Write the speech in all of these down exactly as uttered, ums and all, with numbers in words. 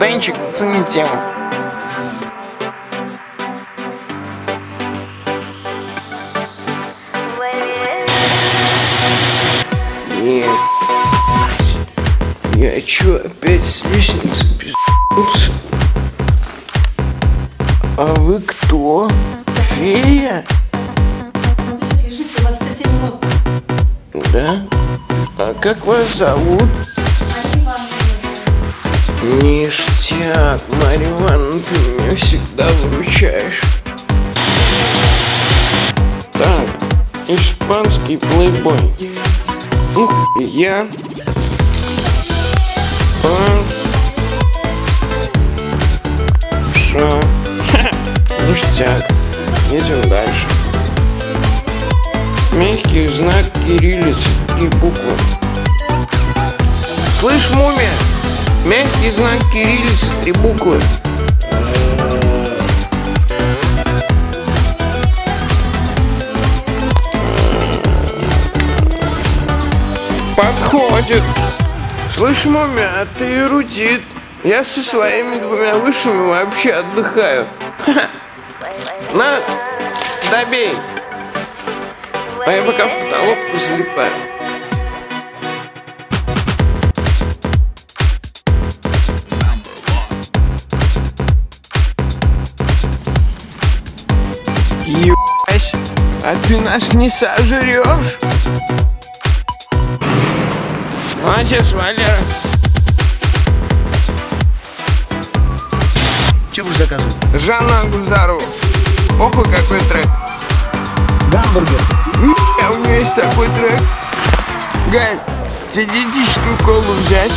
Денчик, зацени тему. Нет. Я чё, опять с лестницы пиздец? А вы кто? Фея? Лежите, у вас сотрясение мозга. Да? А как вас зовут? Мария Ивановна. Ништяк, Марья Ивановна, ты меня всегда выручаешь. Так, испанский плейбой. Ну, я... По... Шо? Ништяк. Едем дальше. Мягкий знак кириллицы и буквы. Слышь, мумия? Мягкий знак кириллицы, три буквы. Подходит. Слышь, мумия, а ты эрудит. Я со своими двумя высшими вообще отдыхаю. Ха-ха. На, добей. А я пока в потолок позалипаю. Ебать, а ты нас не сожрешь? Молодец, Валера. Че будешь заказывать? Жанна Гузарова. Охуй, какой трек. Гамбургер. А у меня есть такой трек. Галь, тебе диетическую колу взять?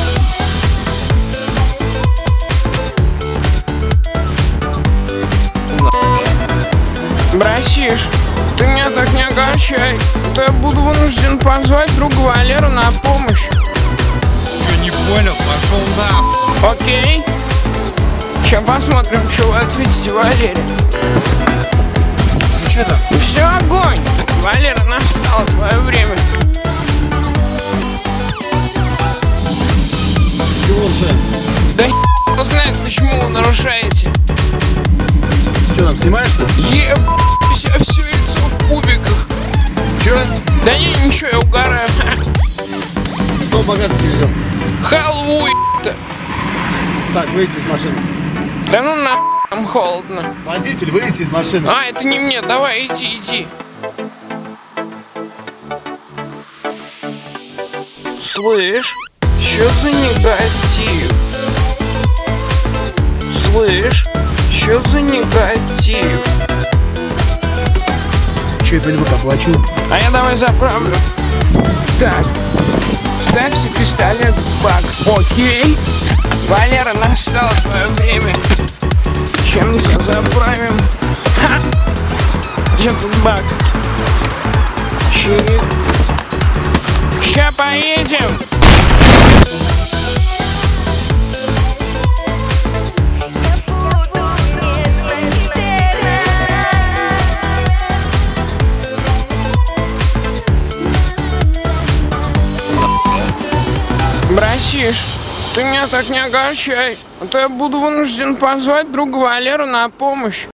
Братиш, ты меня так не огорчай. То я буду вынужден позвать друга Валеру на помощь. Че, не понял? Пошел на. Окей. Сейчас посмотрим, что вы ответите Валере. Ну че там? Ну все, огонь. Валера, настало твое время. Чего уже? Да хер знает, почему вы нарушаете. Че там, снимаешь что? Еб, у себя все лицо в кубиках. Че? Да не, ничего, я угораю. Кто в багажник везет? Халву, еб-то. Так, выйти из машины. Да ну на, там холодно. Водитель, выйти из машины. А, это не мне, давай, иди, иди. Слышь, что за негатив? Слышь, что за негатив? Че, я пойду поплачу. А я давай заправлю. Так, ставьте пистолет в бак. Окей. Валера, настало твое время. Чем тебя заправим? Ха! Где тут бак? Чирик. Ща поедем. Братиш, ты меня так не огорчай, а то я буду вынужден позвать друга Валеру на помощь.